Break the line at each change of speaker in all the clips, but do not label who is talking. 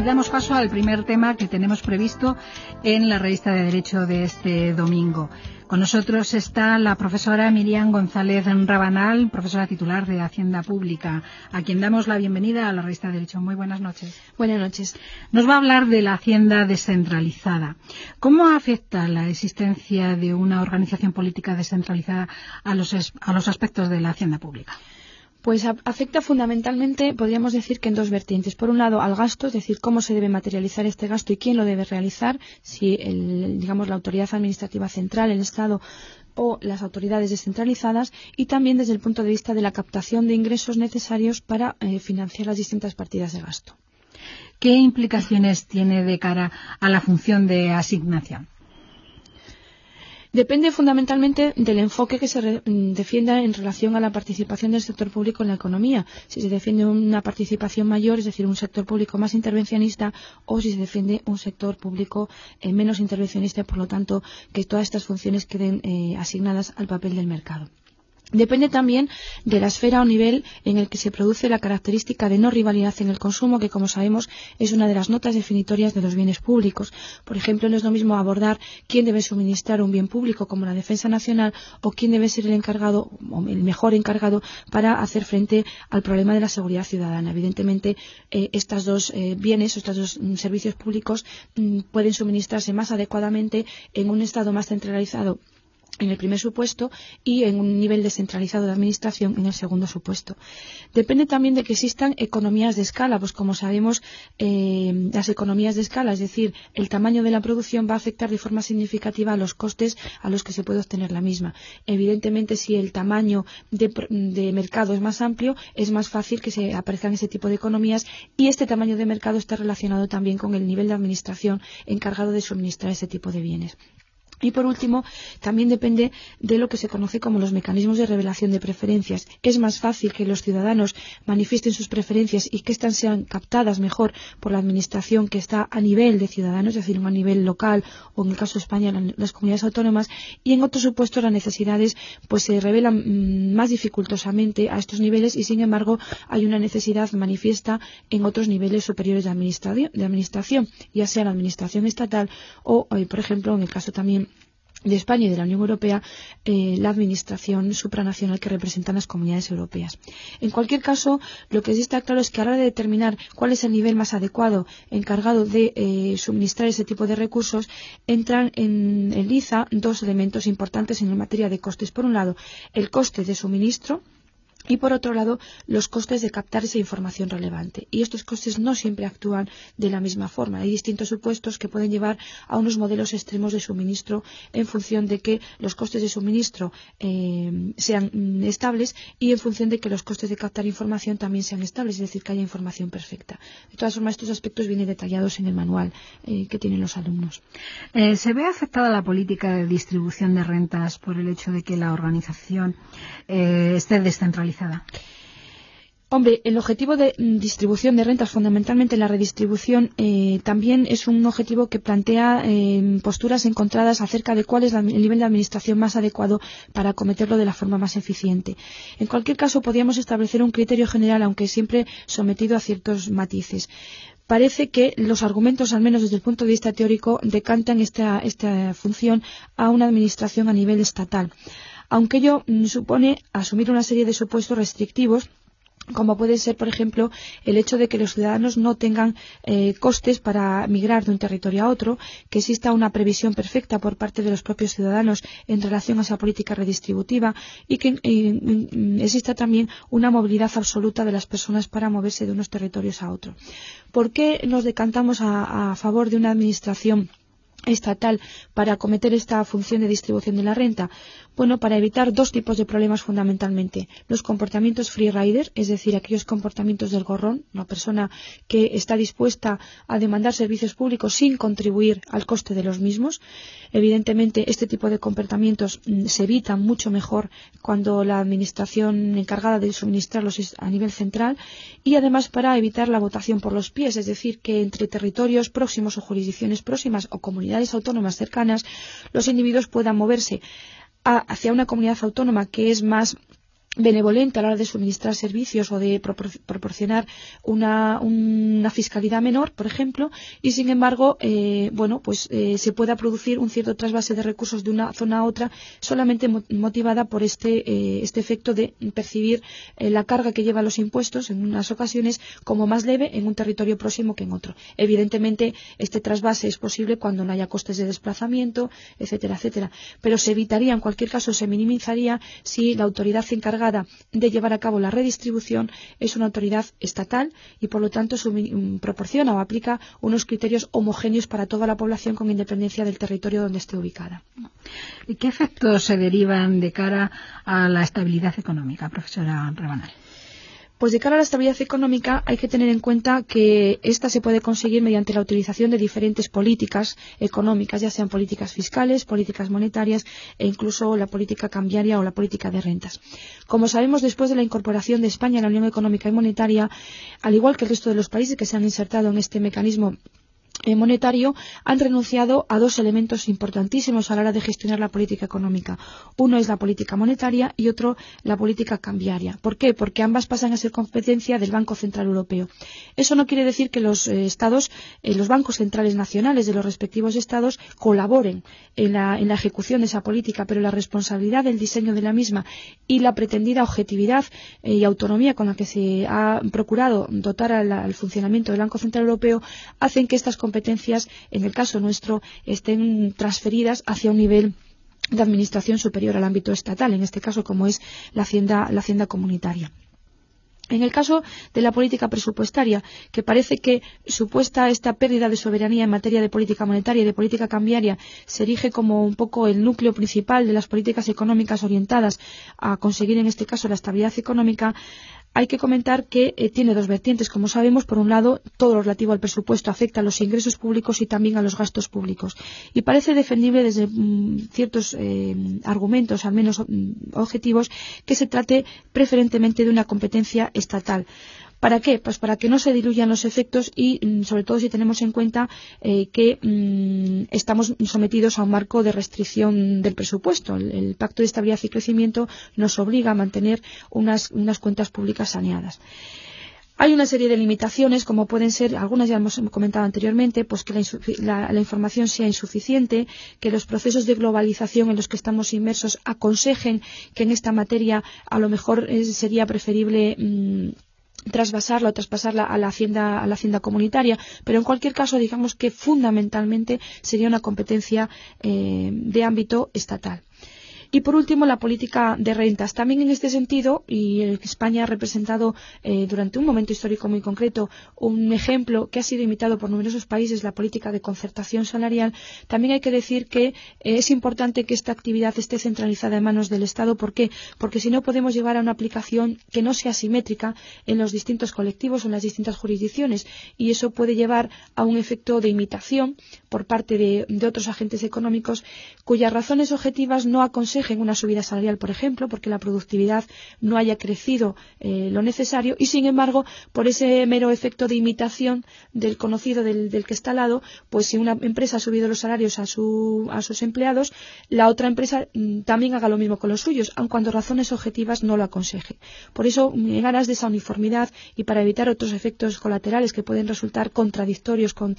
damos paso al primer tema que tenemos previsto en la revista de Derecho de este domingo. Con nosotros está la profesora Miriam González Rabanal, profesora titular de Hacienda Pública, a quien damos la bienvenida a la revista de Derecho. Muy buenas noches.
Buenas noches.
Nos va a hablar de la Hacienda descentralizada. ¿Cómo afecta la existencia de una organización política descentralizada a los aspectos de la Hacienda Pública?
Pues afecta fundamentalmente, podríamos decir que en dos vertientes. Por un lado, al gasto, es decir, cómo se debe materializar este gasto y quién lo debe realizar, si la autoridad administrativa central, el Estado o las autoridades descentralizadas, y también desde el punto de vista de la captación de ingresos necesarios para financiar las distintas partidas de gasto.
¿Qué implicaciones tiene de cara a la función de asignación?
Depende fundamentalmente del enfoque que se defienda en relación a la participación del sector público en la economía. Si se defiende una participación mayor, es decir, un sector público más intervencionista, o si se defiende un sector público menos intervencionista y, por lo tanto, que todas estas funciones queden asignadas al papel del mercado. Depende también de la esfera o nivel en el que se produce la característica de no rivalidad en el consumo, que, como sabemos, es una de las notas definitorias de los bienes públicos. Por ejemplo, no es lo mismo abordar quién debe suministrar un bien público como la defensa nacional o quién debe ser el encargado o el mejor encargado para hacer frente al problema de la seguridad ciudadana. Evidentemente, estos dos bienes o estos dos servicios públicos pueden suministrarse más adecuadamente en un Estado más centralizado en el primer supuesto y en un nivel descentralizado de administración en el segundo supuesto. Depende también de que existan economías de escala, pues como sabemos, las economías de escala, es decir, el tamaño de la producción va a afectar de forma significativa a los costes a los que se puede obtener la misma. Evidentemente, si el tamaño de mercado es más amplio, es más fácil que se aparezcan ese tipo de economías, y este tamaño de mercado está relacionado también con el nivel de administración encargado de suministrar ese tipo de bienes. Y por último, también depende de lo que se conoce como los mecanismos de revelación de preferencias. Es más fácil que los ciudadanos manifiesten sus preferencias y que éstas sean captadas mejor por la administración que está a nivel de ciudadanos, es decir, a nivel local o, en el caso de España, las comunidades autónomas, y en otros supuestos las necesidades pues se revelan más dificultosamente a estos niveles, y sin embargo hay una necesidad manifiesta en otros niveles superiores de administración, ya sea la administración estatal o, por ejemplo, en el caso también de España y de la Unión Europea, la administración supranacional que representan las comunidades europeas. En cualquier caso, lo que sí está claro es que a la hora de determinar cuál es el nivel más adecuado encargado de suministrar ese tipo de recursos, entran en liza dos elementos importantes en materia de costes. Por un lado, el coste de suministro, y por otro lado, los costes de captar esa información relevante. Y estos costes no siempre actúan de la misma forma. Hay distintos supuestos que pueden llevar a unos modelos extremos de suministro en función de que los costes de suministro sean estables, y en función de que los costes de captar información también sean estables, es decir, que haya información perfecta. De todas formas, estos aspectos vienen detallados en el manual que tienen los alumnos.
¿Se ve afectada la política de distribución de rentas por el hecho de que la organización esté descentralizada?
Hombre, el objetivo de distribución de rentas, fundamentalmente la redistribución, también es un objetivo que plantea posturas encontradas acerca de cuál es el nivel de administración más adecuado para acometerlo de la forma más eficiente. En cualquier caso, podríamos establecer un criterio general, aunque siempre sometido a ciertos matices. Parece que los argumentos, al menos desde el punto de vista teórico, decantan esta función a una administración a nivel estatal, aunque ello supone asumir una serie de supuestos restrictivos, como puede ser, por ejemplo, el hecho de que los ciudadanos no tengan costes para migrar de un territorio a otro, que exista una previsión perfecta por parte de los propios ciudadanos en relación a esa política redistributiva, y que exista también una movilidad absoluta de las personas para moverse de unos territorios a otro. ¿Por qué nos decantamos a favor de una administración estatal para acometer esta función de distribución de la renta? Bueno, para evitar dos tipos de problemas fundamentalmente. Los comportamientos free rider, es decir, aquellos comportamientos del gorrón, una persona que está dispuesta a demandar servicios públicos sin contribuir al coste de los mismos. Evidentemente, este tipo de comportamientos se evitan mucho mejor cuando la administración encargada de suministrarlos es a nivel central, y además para evitar la votación por los pies, es decir, que entre territorios próximos o jurisdicciones próximas o comunidades autónomas cercanas, los individuos puedan moverse hacia una comunidad autónoma que es más benevolente a la hora de suministrar servicios o de proporcionar una fiscalidad menor, por ejemplo, y sin embargo, se pueda producir un cierto trasvase de recursos de una zona a otra solamente motivada por este efecto de percibir la carga que lleva los impuestos en unas ocasiones como más leve en un territorio próximo que en otro. Evidentemente, este trasvase es posible cuando no haya costes de desplazamiento, etcétera, etcétera, pero se evitaría, en cualquier caso, se minimizaría si la autoridad encargada de llevar a cabo la redistribución es una autoridad estatal y por lo tanto proporciona o aplica unos criterios homogéneos para toda la población con independencia del territorio donde esté ubicada.
¿Y qué efectos se derivan de cara a la estabilidad económica, profesora Rabanal?
Pues de cara a la estabilidad económica hay que tener en cuenta que esta se puede conseguir mediante la utilización de diferentes políticas económicas, ya sean políticas fiscales, políticas monetarias e incluso la política cambiaria o la política de rentas. Como sabemos, después de la incorporación de España a la Unión Económica y Monetaria, al igual que el resto de los países que se han insertado en este mecanismo monetario, han renunciado a dos elementos importantísimos a la hora de gestionar la política económica. Uno es la política monetaria y otro la política cambiaria. ¿Por qué? Porque ambas pasan a ser competencia del Banco Central Europeo. Eso no quiere decir que los estados, los bancos centrales nacionales de los respectivos estados colaboren en la ejecución de esa política, pero la responsabilidad del diseño de la misma y la pretendida objetividad y autonomía con la que se ha procurado dotar al funcionamiento del Banco Central Europeo hacen que estas competencias, en el caso nuestro, estén transferidas hacia un nivel de administración superior al ámbito estatal, en este caso como es la hacienda comunitaria. En el caso de la política presupuestaria, que parece que supuesta esta pérdida de soberanía en materia de política monetaria y de política cambiaria se erige como un poco el núcleo principal de las políticas económicas orientadas a conseguir en este caso la estabilidad económica, hay que comentar que tiene dos vertientes. Como sabemos, por un lado, todo lo relativo al presupuesto afecta a los ingresos públicos y también a los gastos públicos. Y parece defendible desde ciertos argumentos, al menos objetivos, que se trate preferentemente de una competencia estatal. ¿Para qué? Pues para que no se diluyan los efectos y, sobre todo, si tenemos en cuenta que estamos sometidos a un marco de restricción del presupuesto. El Pacto de Estabilidad y Crecimiento nos obliga a mantener unas cuentas públicas saneadas. Hay una serie de limitaciones, como pueden ser, algunas ya hemos comentado anteriormente, pues que la información sea insuficiente, que los procesos de globalización en los que estamos inmersos aconsejen que en esta materia a lo mejor sería preferible traspasarla a la hacienda comunitaria, pero en cualquier caso digamos que fundamentalmente sería una competencia de ámbito estatal. Y por último, la política de rentas. También en este sentido, y España ha representado durante un momento histórico muy concreto un ejemplo que ha sido imitado por numerosos países, la política de concertación salarial, también hay que decir que es importante que esta actividad esté centralizada en manos del Estado. ¿Por qué? Porque si no podemos llevar a una aplicación que no sea simétrica en los distintos colectivos o en las distintas jurisdicciones, y eso puede llevar a un efecto de imitación por parte de otros agentes económicos cuyas razones objetivas no aconsejan una subida salarial, por ejemplo, porque la productividad no haya crecido lo necesario, y sin embargo, por ese mero efecto de imitación del conocido del que está al lado, pues si una empresa ha subido los salarios a sus empleados, la otra empresa también haga lo mismo con los suyos, aun cuando razones objetivas no lo aconseje. Por eso, en aras de esa uniformidad y para evitar otros efectos colaterales que pueden resultar contradictorios con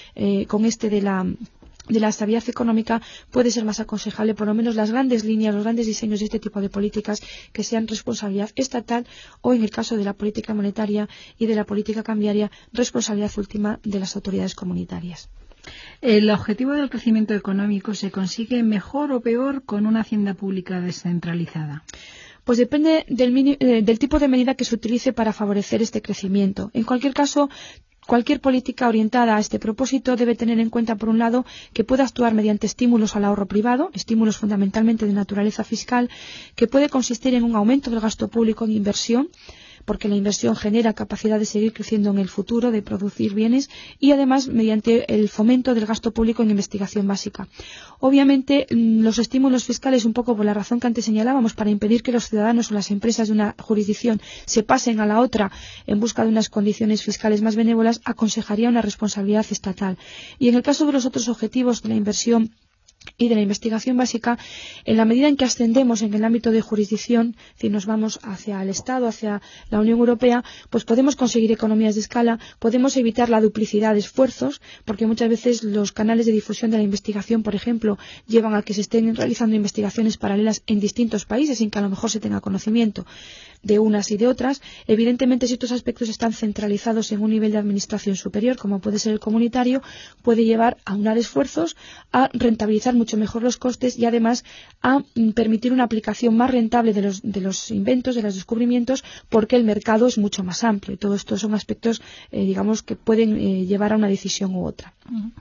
este de la estabilidad económica, puede ser más aconsejable por lo menos las grandes líneas, los grandes diseños de este tipo de políticas que sean responsabilidad estatal o, en el caso de la política monetaria y de la política cambiaria, responsabilidad última de las autoridades comunitarias.
¿El objetivo del crecimiento económico se consigue mejor o peor con una hacienda pública descentralizada?
Pues depende del tipo de medida que se utilice para favorecer este crecimiento. En cualquier caso, cualquier política orientada a este propósito debe tener en cuenta, por un lado, que pueda actuar mediante estímulos al ahorro privado, estímulos fundamentalmente de naturaleza fiscal, que puede consistir en un aumento del gasto público en inversión, porque la inversión genera capacidad de seguir creciendo en el futuro, de producir bienes, y además mediante el fomento del gasto público en investigación básica. Obviamente, los estímulos fiscales, un poco por la razón que antes señalábamos, para impedir que los ciudadanos o las empresas de una jurisdicción se pasen a la otra en busca de unas condiciones fiscales más benévolas, aconsejaría una responsabilidad estatal. Y en el caso de los otros objetivos de la inversión y de la investigación básica, en la medida en que ascendemos en el ámbito de jurisdicción, si nos vamos hacia el Estado, hacia la Unión Europea, pues podemos conseguir economías de escala, podemos evitar la duplicidad de esfuerzos, porque muchas veces los canales de difusión de la investigación, por ejemplo, llevan a que se estén realizando investigaciones paralelas en distintos países sin que a lo mejor se tenga conocimiento de unas y de otras. Evidentemente, si estos aspectos están centralizados en un nivel de administración superior, como puede ser el comunitario, puede llevar a aunar esfuerzos, a rentabilizar mucho mejor los costes y además a permitir una aplicación más rentable de los inventos, de los descubrimientos, porque el mercado es mucho más amplio. Y todo esto son aspectos, digamos, que pueden llevar a una decisión u otra.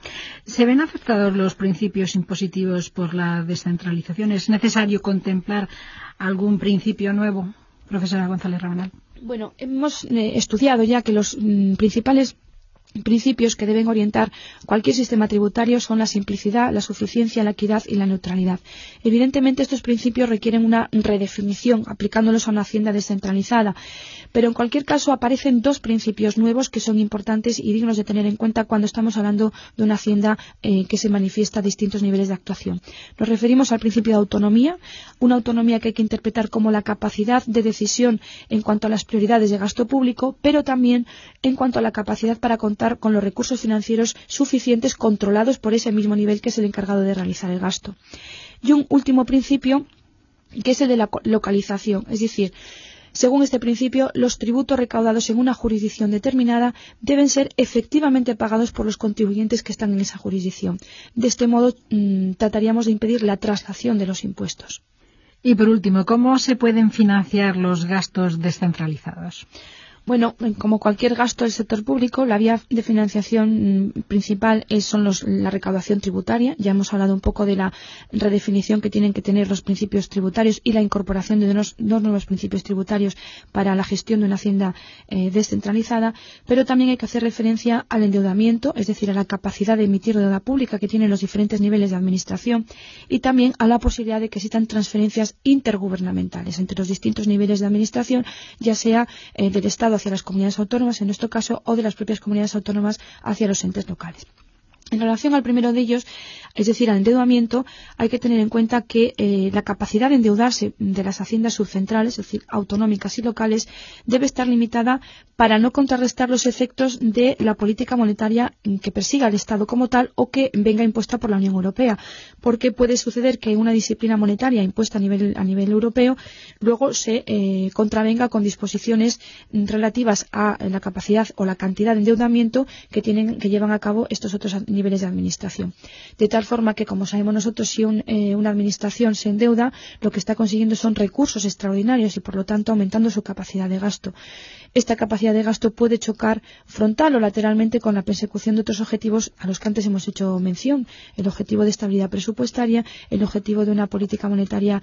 ¿Se ven afectados los principios impositivos por la descentralización? ¿Es necesario contemplar algún principio nuevo? Profesora González Rabanal.
Bueno, hemos estudiado ya que los principales principios que deben orientar cualquier sistema tributario son la simplicidad, la suficiencia, la equidad y la neutralidad. Evidentemente, estos principios requieren una redefinición aplicándolos a una hacienda descentralizada, pero en cualquier caso aparecen dos principios nuevos que son importantes y dignos de tener en cuenta cuando estamos hablando de una hacienda que se manifiesta a distintos niveles de actuación. Nos referimos al principio de autonomía, una autonomía que hay que interpretar como la capacidad de decisión en cuanto a las prioridades de gasto público, pero también en cuanto a la capacidad para contar con los recursos financieros suficientes controlados por ese mismo nivel que es el encargado de realizar el gasto. Y un último principio, que es el de la localización, es decir, según este principio, los tributos recaudados en una jurisdicción determinada deben ser efectivamente pagados por los contribuyentes que están en esa jurisdicción. De este modo, trataríamos de impedir la traslación de los impuestos.
Y por último, ¿cómo se pueden financiar los gastos descentralizados?
Bueno, como cualquier gasto del sector público, la vía de financiación principal son la recaudación tributaria. Ya hemos hablado un poco de la redefinición que tienen que tener los principios tributarios y la incorporación de dos nuevos principios tributarios para la gestión de una hacienda descentralizada, pero también hay que hacer referencia al endeudamiento, es decir, a la capacidad de emitir deuda pública que tienen los diferentes niveles de administración y también a la posibilidad de que existan transferencias intergubernamentales entre los distintos niveles de administración, ya sea del Estado hacia las comunidades autónomas, en nuestro caso, o de las propias comunidades autónomas hacia los entes locales. En relación al primero de ellos, es decir, al endeudamiento, hay que tener en cuenta que la capacidad de endeudarse de las haciendas subcentrales, es decir, autonómicas y locales, debe estar limitada para no contrarrestar los efectos de la política monetaria que persiga el Estado como tal o que venga impuesta por la Unión Europea, porque puede suceder que una disciplina monetaria impuesta a nivel europeo luego se contravenga con disposiciones relativas a la capacidad o la cantidad de endeudamiento que llevan a cabo estos otros niveles de administración. De tal forma que, como sabemos nosotros, si una administración se endeuda, lo que está consiguiendo son recursos extraordinarios y, por lo tanto, aumentando su capacidad de gasto. Esta capacidad de gasto puede chocar frontal o lateralmente con la persecución de otros objetivos a los que antes hemos hecho mención, el objetivo de estabilidad presupuestaria, el objetivo de una política monetaria,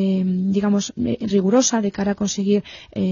rigurosa de cara a conseguir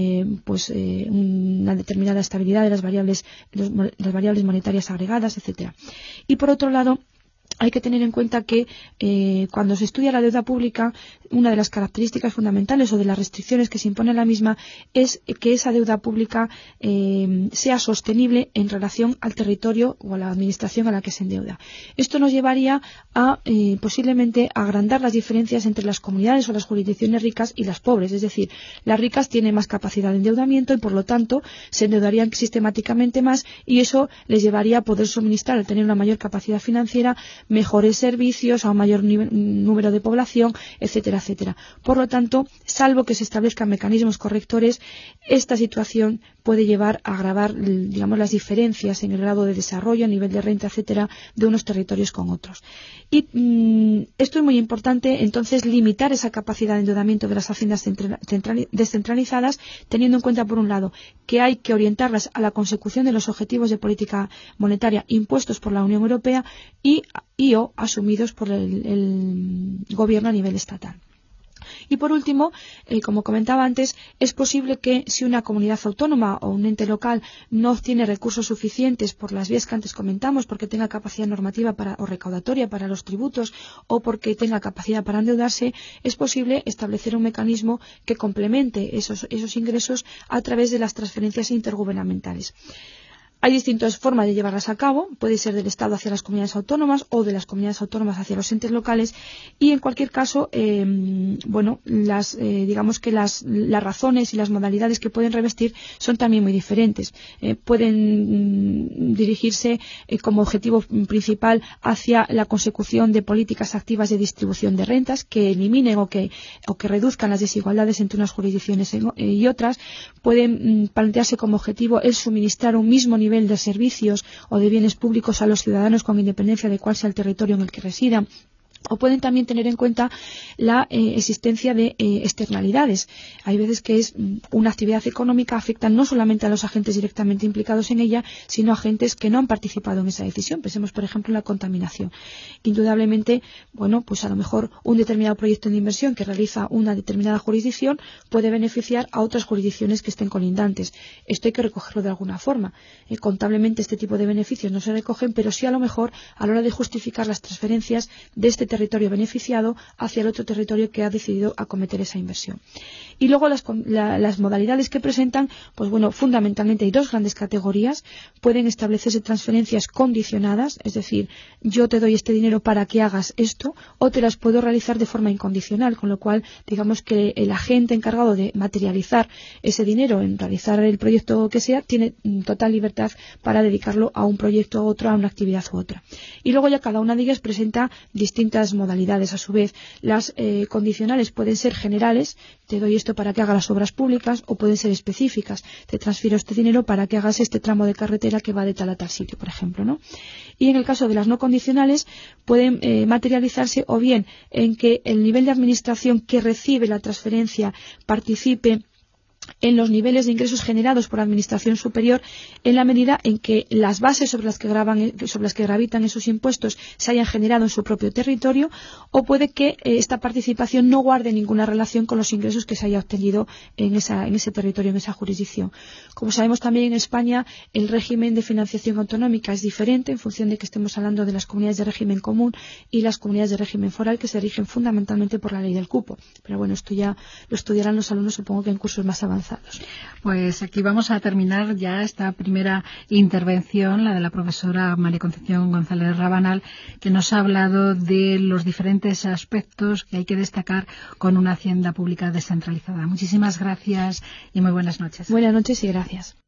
una determinada estabilidad de las variables monetarias agregadas, etcétera. Y por otro lado, hay que tener en cuenta que cuando se estudia la deuda pública, una de las características fundamentales o de las restricciones que se impone a la misma es que esa deuda pública sea sostenible en relación al territorio o a la administración a la que se endeuda. Esto nos llevaría a posiblemente agrandar las diferencias entre las comunidades o las jurisdicciones ricas y las pobres. Es decir, las ricas tienen más capacidad de endeudamiento y por lo tanto se endeudarían sistemáticamente más y eso les llevaría a poder suministrar, al tener una mayor capacidad financiera, mejores servicios a un mayor número de población, etcétera, etcétera. Por lo tanto, salvo que se establezcan mecanismos correctores, esta situación puede llevar a agravar, las diferencias en el grado de desarrollo, a nivel de renta, etcétera, de unos territorios con otros. Y esto es muy importante, entonces, limitar esa capacidad de endeudamiento de las haciendas descentralizadas, teniendo en cuenta, por un lado, que hay que orientarlas a la consecución de los objetivos de política monetaria impuestos por la Unión Europea y o asumidos por el gobierno a nivel estatal. Y por último, como comentaba antes, es posible que si una comunidad autónoma o un ente local no obtiene recursos suficientes por las vías que antes comentamos, porque tenga capacidad normativa o recaudatoria para los tributos o porque tenga capacidad para endeudarse, es posible establecer un mecanismo que complemente esos ingresos a través de las transferencias intergubernamentales. Hay distintas formas de llevarlas a cabo, puede ser del Estado hacia las comunidades autónomas o de las comunidades autónomas hacia los entes locales, y en cualquier caso, digamos que las razones y las modalidades que pueden revestir son también muy diferentes. Pueden dirigirse como objetivo principal hacia la consecución de políticas activas de distribución de rentas que eliminen o que reduzcan las desigualdades entre unas jurisdicciones y otras. Pueden plantearse como objetivo el suministrar un mismo nivel de servicios o de bienes públicos a los ciudadanos con independencia de cuál sea el territorio en el que residan. O pueden también tener en cuenta la existencia de externalidades. Hay veces que una actividad económica afecta no solamente a los agentes directamente implicados en ella, sino a agentes que no han participado en esa decisión. Pensemos, por ejemplo, en la contaminación. Indudablemente, pues a lo mejor un determinado proyecto de inversión que realiza una determinada jurisdicción puede beneficiar a otras jurisdicciones que estén colindantes. Esto hay que recogerlo de alguna forma. Contablemente este tipo de beneficios no se recogen, pero sí a lo mejor a la hora de justificar las transferencias de este territorio beneficiado hacia el otro territorio que ha decidido acometer esa inversión. Y luego las modalidades que presentan, fundamentalmente hay dos grandes categorías. Pueden establecerse transferencias condicionadas, es decir, yo te doy este dinero para que hagas esto, o te las puedo realizar de forma incondicional, con lo cual digamos que el agente encargado de materializar ese dinero en realizar el proyecto que sea tiene total libertad para dedicarlo a un proyecto u otro, a una actividad u otra. Y luego ya cada una de ellas presenta distintas modalidades. A su vez, las condicionales pueden ser generales, te doy esto para que haga las obras públicas, o pueden ser específicas, te transfiero este dinero para que hagas este tramo de carretera que va de tal a tal sitio, por ejemplo, ¿no? Y en el caso de las no condicionales pueden materializarse o bien en que el nivel de administración que recibe la transferencia participe en los niveles de ingresos generados por la administración superior en la medida en que las bases sobre las que gravitan esos impuestos se hayan generado en su propio territorio, o puede que esta participación no guarde ninguna relación con los ingresos que se haya obtenido en ese territorio, en esa jurisdicción. Como sabemos, también en España el régimen de financiación autonómica es diferente en función de que estemos hablando de las comunidades de régimen común y las comunidades de régimen foral, que se rigen fundamentalmente por la ley del cupo. Pero bueno, esto ya lo estudiarán los alumnos, supongo que en cursos más avanzados.
Pues aquí vamos a terminar ya esta primera intervención, la de la profesora María Concepción González Rabanal, que nos ha hablado de los diferentes aspectos que hay que destacar con una hacienda pública descentralizada. Muchísimas gracias y muy buenas noches.
Buenas noches y gracias.